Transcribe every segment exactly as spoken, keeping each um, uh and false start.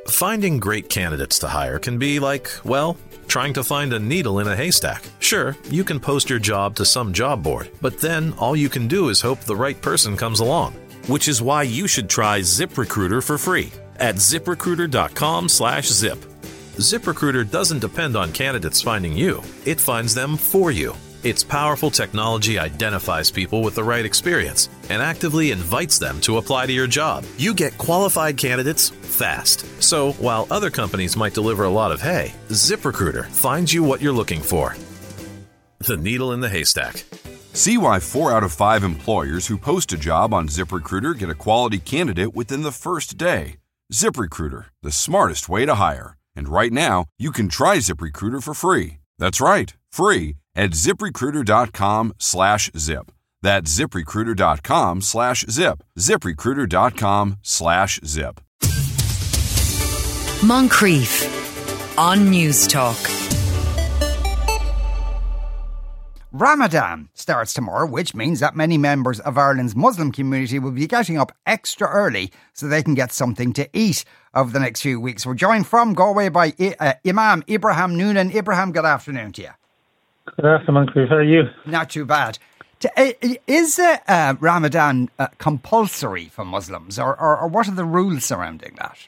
Finding great candidates to hire can be like, well, trying to find a needle in a haystack. Sure, you can post your job to some job board, but then all you can do is hope the right person comes along. Which is why you should try ZipRecruiter for free at ziprecruiter.com slash zip. ZipRecruiter doesn't depend on candidates finding you. It finds them for you. Its powerful technology identifies people with the right experience and actively invites them to apply to your job. You get qualified candidates fast. So while other companies might deliver a lot of hay, ZipRecruiter finds you what you're looking for. The needle in the haystack. See why four out of five employers who post a job on ZipRecruiter get a quality candidate within the first day. ZipRecruiter, the smartest way to hire. And right now, you can try ZipRecruiter for free. That's right, free at ziprecruiter.com slash zip. That's ziprecruiter.com slash zip. ziprecruiter.com slash zip. Moncrief on News Talk. Ramadan starts tomorrow, which means that many members of Ireland's Muslim community will be getting up extra early so they can get something to eat over the next few weeks. We're joined from Galway by uh, Imam Ibrahim Noonan. Ibrahim, good afternoon to you. Good afternoon, Chris. How are you? Not too bad. Is uh, uh, Ramadan uh, compulsory for Muslims, or, or, or what are the rules surrounding that?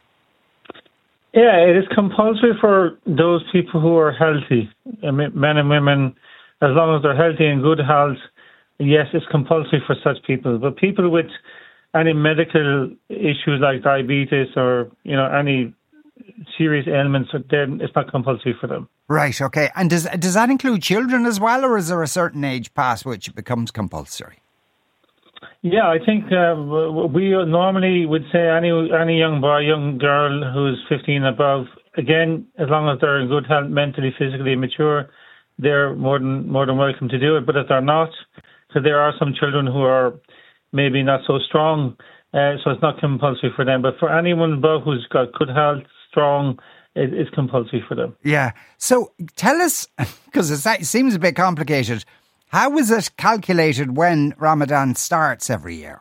Yeah, it is compulsory for those people who are healthy, men and women. As long as they're healthy and good health, yes, it's compulsory for such people. But people with any medical issues like diabetes or, you know, any serious ailments, then it's not compulsory for them. Right, okay. And does does that include children as well, or is there a certain age past which it becomes compulsory? Yeah, I think uh, we normally would say any any young boy, young girl who's fifteen above, again, as long as they're in good health, mentally, physically mature, they're more than more than welcome to do it. But if they're not, so there are some children who are maybe not so strong, uh, so it's not compulsory for them. But for anyone above who's got good health, strong, it, it's compulsory for them. Yeah. So tell us, because it seems a bit complicated, how is it calculated when Ramadan starts every year?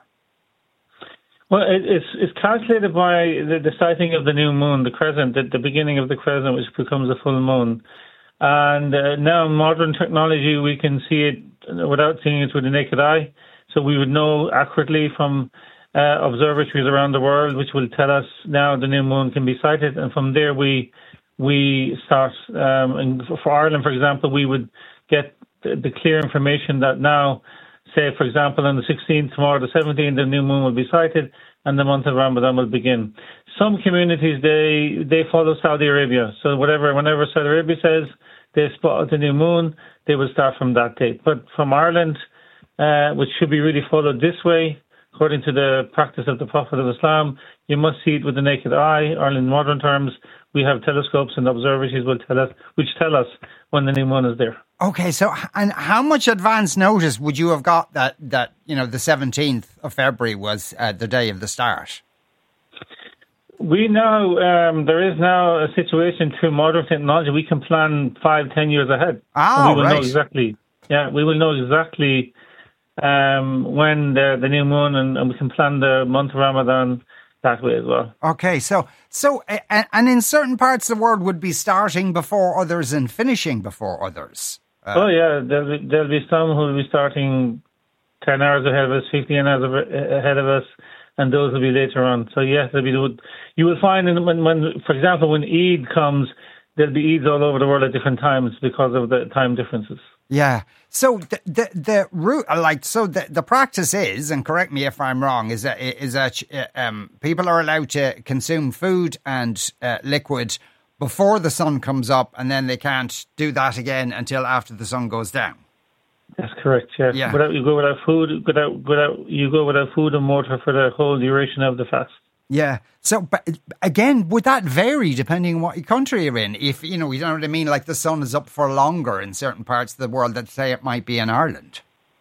Well, it, it's it's calculated by the, the sighting of the new moon, the crescent, the, the beginning of the crescent, which becomes a full moon. And uh, now modern technology, we can see it without seeing it with the naked eye. So we would know accurately from uh, observatories around the world, which will tell us now the new moon can be sighted. And from there, we we start. Um, and for Ireland, for example, we would get the, the clear information that now, say, for example, on the sixteenth, tomorrow, the seventeenth, the new moon will be sighted and the month of Ramadan will begin. Some communities, they they follow Saudi Arabia. So whatever, whenever Saudi Arabia says they spot the new moon, they will start from that date. But from Ireland, uh, which should be really followed this way, according to the practice of the Prophet of Islam, you must see it with the naked eye. Or in modern terms, we have telescopes and observatories will tell us, which tell us when the new moon is there. Okay, so and how much advance notice would you have got that, that you know, the seventeenth of February was uh, the day of the start? We now, um, there is now a situation through modern technology. We can plan five, ten years ahead. Ah, we will right. know exactly. Yeah, we will know exactly um, when the, the new moon, and, and we can plan the month of Ramadan that way as well. Okay, so so uh, and in certain parts of the world would be starting before others and finishing before others. Uh, oh yeah, there'll be, there'll be some who will be starting ten hours ahead of us, fifteen hours ahead of us, and those will be later on. So yes, there'll be. You will find when, when, for example, when Eid comes, there'll be Eids all over the world at different times because of the time differences. Yeah. So the the, the root, like, so the, the practice is, and correct me if I'm wrong, is that is that um, people are allowed to consume food and uh, liquid before the sun comes up, and then they can't do that again until after the sun goes down. That's correct. Yeah. Yeah. Without you go without food, without without you go without food and water for the whole duration of the fast. Yeah. So, but again, would that vary depending on what country you're in? If, you know, you know what I mean? Like the sun is up for longer in certain parts of the world that say it might be in Ireland.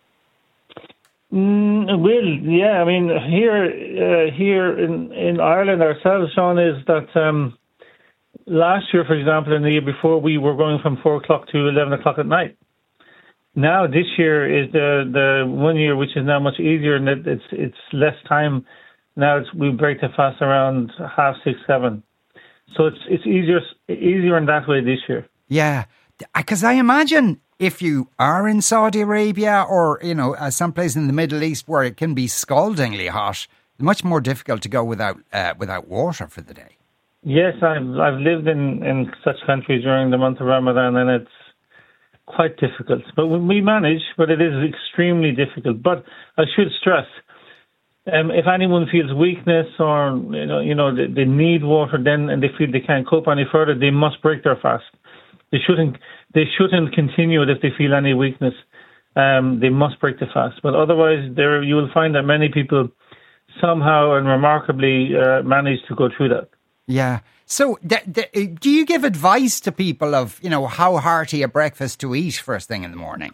Mm, it will, yeah. I mean, here uh, here in, in Ireland ourselves, Sean, is that um, last year, for example, and the year before, we were going from four o'clock to eleven o'clock at night. Now, this year is the, the one year which is now much easier, and it, it's it's less time. Now it's, we break the fast around half six, seven. So it's it's easier easier in that way this year. Yeah, because I imagine if you are in Saudi Arabia or, you know, uh, someplace in the Middle East where it can be scaldingly hot, it's much more difficult to go without uh, without water for the day. Yes, I've I've lived in, in such countries during the month of Ramadan, and it's quite difficult. But we manage, but it is extremely difficult. But I should stress, um, if anyone feels weakness or you know you know they, they need water, then and they feel they can't cope any further, they must break their fast. They shouldn't they shouldn't continue it if they feel any weakness. Um, they must break the fast. But otherwise, there you will find that many people somehow and remarkably uh, manage to go through that. Yeah. So, th- th- do you give advice to people of, you know, how hearty a breakfast to eat first thing in the morning?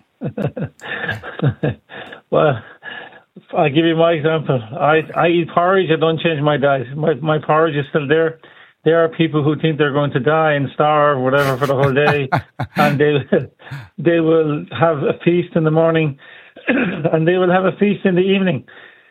Well, I'll give you my example. I I eat porridge. I don't change my diet. My my porridge is still there. There are people who think they're going to die and starve, whatever, for the whole day, and they they will have a feast in the morning, and they will have a feast in the evening.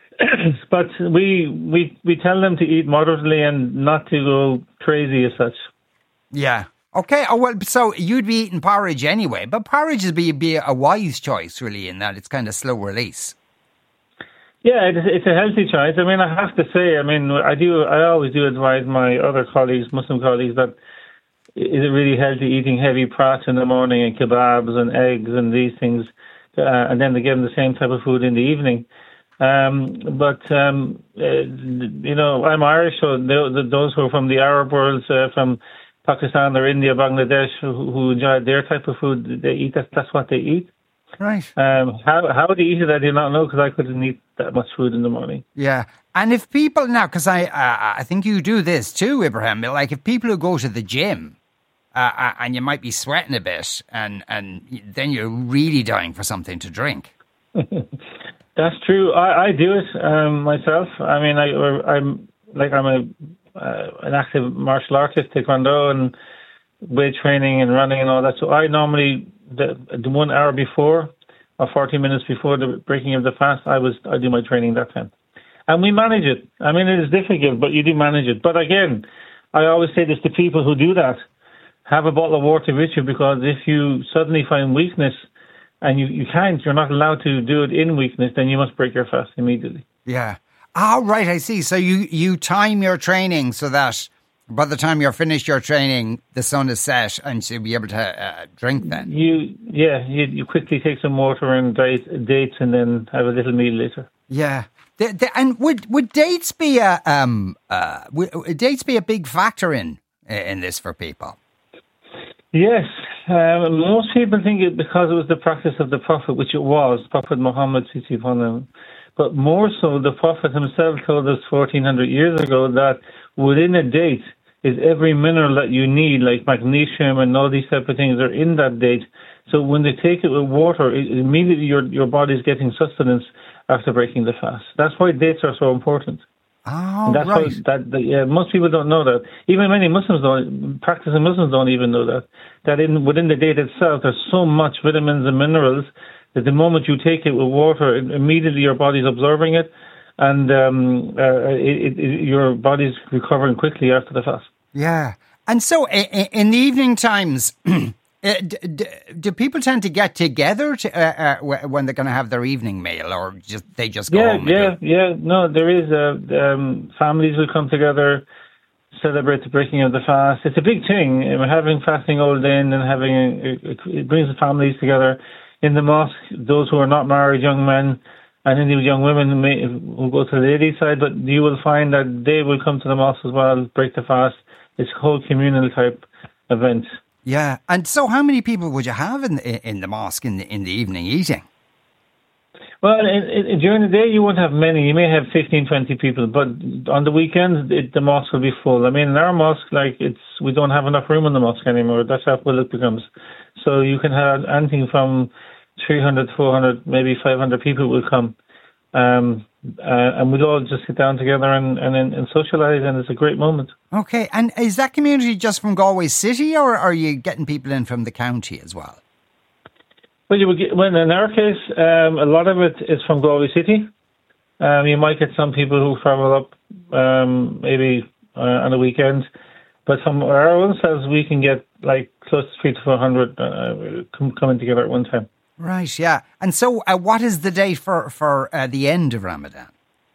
But we we we tell them to eat moderately and not to go crazy as such. Yeah. Okay. Oh well. So you'd be eating porridge anyway, but porridge would be be a wise choice, really, in that it's kind of slow release. Yeah, it's, it's a healthy choice. I mean, I have to say, I mean, I do. I always do advise my other colleagues, Muslim colleagues, that is it really healthy eating heavy prat in the morning and kebabs and eggs and these things, uh, and then they give them the same type of food in the evening. Um, but, um, uh, you know, I'm Irish, so the, those who are from the Arab world, uh, from Pakistan or India, Bangladesh, who, who enjoy their type of food, they eat that. That's what they eat. Right. Um, how how they eat it, I do not know, because I couldn't eat that much food in the morning. Yeah. And if people now, because I, uh, I think you do this too, Ibrahim, like if people who go to the gym, uh, and you might be sweating a bit, and, and then you're really dying for something to drink. That's true. I, I do it um, myself. I mean, I, I'm like I'm a uh, an active martial artist, taekwondo, and weight training and running and all that. So I normally the, the one hour before or forty minutes before the breaking of the fast, I was I do my training that time, and we manage it. I mean, it is difficult, but you do manage it. But again, I always say this to people who do that: have a bottle of water with you, because if you suddenly find weakness, and you, you can't, you're not allowed to do it in weakness, then you must break your fast immediately. Yeah. Oh, right, I see. So you, you time your training so that by the time you're finished your training, the sun is set and you'll be able to uh, drink then. You, yeah, you, you quickly take some water and date, dates and then have a little meal later. Yeah. The, the, and would would dates be a um uh would dates be a big factor in in this for people? Yes. Um, most people think it because it was the practice of the Prophet, which it was, Prophet Muhammad, peace be upon him. But more so, the Prophet himself told us fourteen hundred years ago that within a date is every mineral that you need, like magnesium and all these type of things are in that date. So when they take it with water, it, immediately your your body's getting sustenance after breaking the fast. That's why dates are so important. Oh, and that's right. How, that, that, yeah, most people don't know that. Even many Muslims don't, practicing Muslims don't even know that. That in within the date itself, there's so much vitamins and minerals that the moment you take it with water, it, immediately your body's absorbing it, and um, uh, it, it, your body's recovering quickly after the fast. Yeah. And so in the evening times, Uh, d- d- do people tend to get together to, uh, uh, when they're going to have their evening meal, or just they just go yeah, home? Yeah, yeah, yeah. No, there is. Uh, um, families will come together, celebrate the breaking of the fast. It's a big thing. We're having fasting all day and then having a, it brings the families together in the mosque. Those who are not married, young men, and indeed young women may, will go to the ladies' side, but you will find that they will come to the mosque as well, break the fast. It's a whole communal type event. Yeah, and so how many people would you have in the, in the mosque in the, in the evening eating? Well, in, in, during the day you won't have many. You may have fifteen, twenty people, but on the weekends it, the mosque will be full. I mean, in our mosque, like it's we don't have enough room in the mosque anymore. That's how full it becomes. So you can have anything from three hundred, four hundred, maybe five hundred people will come. Um, uh, and we'll all just sit down together and, and, and socialise, and it's a great moment. Okay, and is that community just from Galway City, or are you getting people in from the county as well? Well, you would get, well in our case, um, a lot of it is from Galway City. Um, you might get some people who travel up um, maybe uh, on the weekend. But from our own cells, we can get like close to three to four hundred uh, com- coming together at one time. Right, yeah. And so, uh, what is the date for for uh, the end of Ramadan?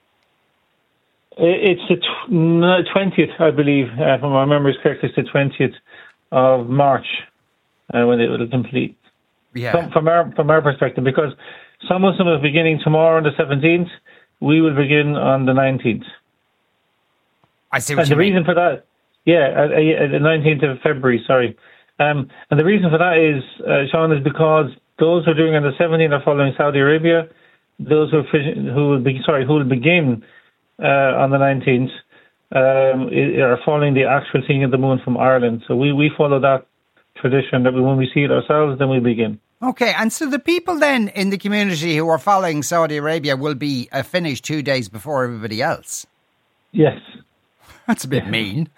It's the twentieth, I believe, uh, if my memory is correct. It's the twentieth of March uh, when it will complete. Yeah. From, from our from our perspective, because some Muslims are beginning tomorrow on the seventeenth, we will begin on the nineteenth. I see what and you the mean. reason for that, yeah, uh, uh, the nineteenth of February. Sorry, um, and the reason for that is, uh, Sean, is because those who are doing on the seventeenth are following Saudi Arabia. Those who are, who will be sorry who will begin uh, on the nineteenth um, are following the actual seeing of the moon from Ireland. So we, we follow that tradition that we, when we see it ourselves, then we begin. Okay, and so the people then in the community who are following Saudi Arabia will be uh, finished two days before everybody else. Yes. That's a bit mean.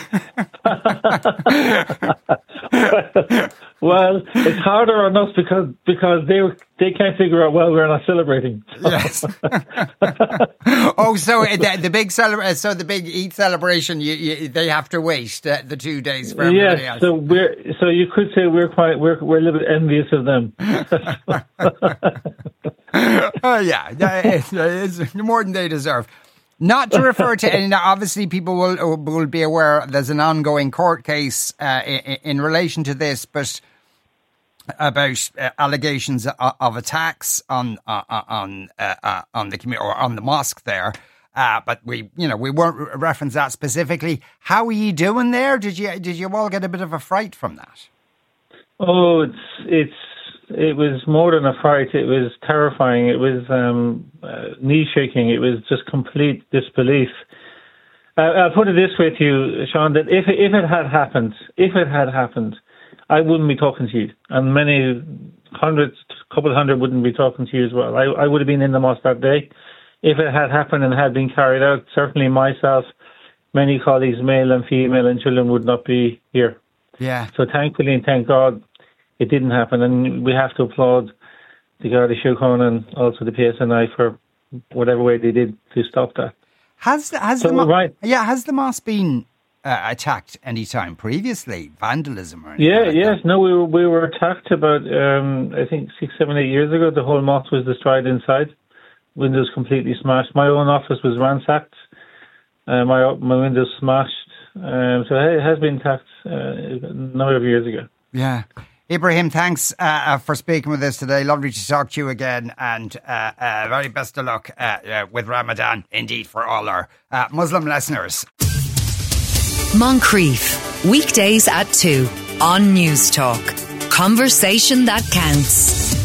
Well, it's harder on us because because they they can't figure out, well, we're not celebrating. Yes. Oh, so the, the big celebra- so the big Eid celebration, you, you, they have to wait uh, the two days for everybody yes, else. so we're so you could say we're quite we're we're a little bit envious of them. Oh yeah, it's, it's more than they deserve. Not to refer to, and obviously people will will be aware there's an ongoing court case uh, in, in relation to this, but about uh, allegations of, of attacks on uh, on uh, uh, on the community or on the mosque there. Uh, but we, you know, we won't reference that specifically. How are you doing there? Did you did you all get a bit of a fright from that? Oh, it's it's. It was more than a fright. It was terrifying. It was um, uh, knee-shaking. It was just complete disbelief. Uh, I'll put it this way to you, Sean, that if, if it had happened, if it had happened, I wouldn't be talking to you. And many hundreds, couple hundred wouldn't be talking to you as well. I, I would have been in the mosque that day. If it had happened and had been carried out, certainly myself, many colleagues, male and female and children, would not be here. Yeah. So thankfully and thank God, it didn't happen, and we have to applaud the Garda Síochána and also the P S N I for whatever way they did to stop that. Has the, has so, the mo- right. yeah has the mosque been uh, attacked any time previously? Vandalism or anything? Yeah, like yes, that? no, we were we were attacked about um, I think six, seven, eight years ago. The whole mosque was destroyed inside, windows completely smashed. My own office was ransacked. Uh, my my windows smashed. Um, so it has been attacked uh, a number of years ago. Yeah. Ibrahim, thanks uh, for speaking with us today. Lovely to talk to you again, and uh, uh, very best of luck uh, uh, with Ramadan, indeed, for all our uh, Muslim listeners. Moncrief, weekdays at two on News Talk. Conversation that counts.